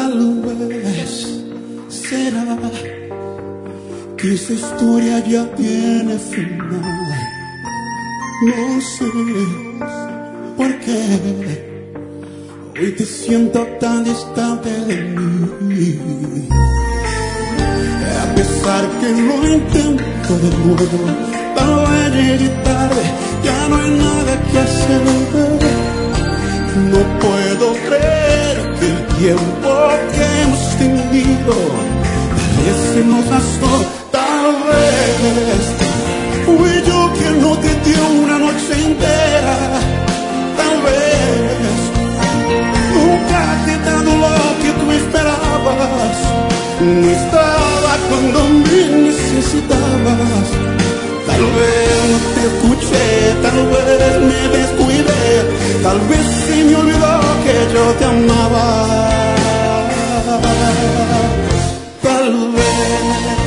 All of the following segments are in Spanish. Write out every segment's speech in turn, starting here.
Tal vez será que esa historia ya tiene final. No sé por qué hoy te siento tan distante de mí. A pesar que lo intento de nuevo, tal vez llegue tarde, ya no hay nada que hacer. No puedo creer que el tiempo que hemos tenido tal vez se nos gastó. Tal vez fui yo quien no te dio una noche entera. Tal vez nunca te he dado lo que tú esperabas. No estaba cuando me necesitabas. Tal vez no te escuché, tal vez me descuidé, tal vez se me olvidó que yo te amaba. Tal vez.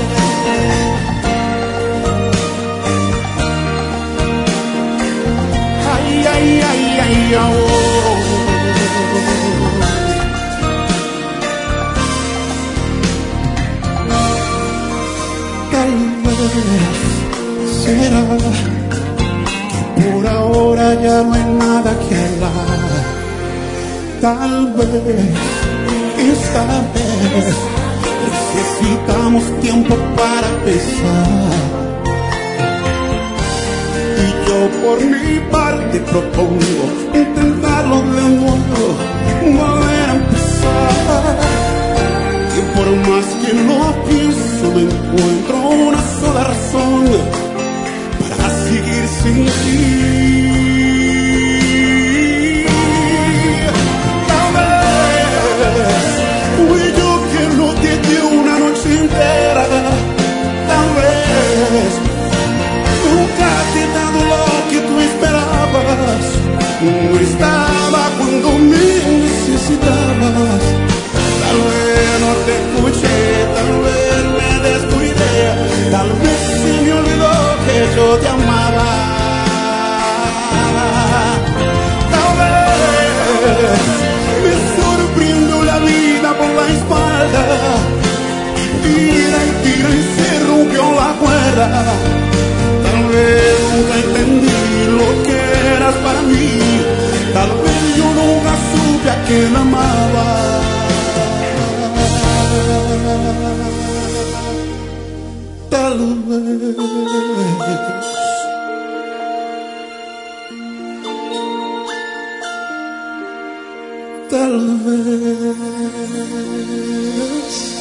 Ay, ay, ay, ay, oh. Tal vez será que por ahora ya no hay nada que hablar. Tal vez, esta vez, necesitamos tiempo para pensar. Y yo por mi parte propongo intentarlo de nuevo, volver a empezar. Y por más que no pienso, no encuentro una sola razón para seguir sin ti. Tal vez fui yo quien no te dio una noche entera. Tal vez nunca te he dado lo que tú esperabas. No estaba cuando me necesitabas. Tal vez no te escuché, tal vez me descuidé, tal vez se me olvidó que yo te amaba. Tal vez me sorprendió la vida por la espalda y tira y se rompió la cuerda. Tal vez nunca entendí lo que eras para mí, tal vez yo nunca supe a quién amaba. Tal vez, tal vez.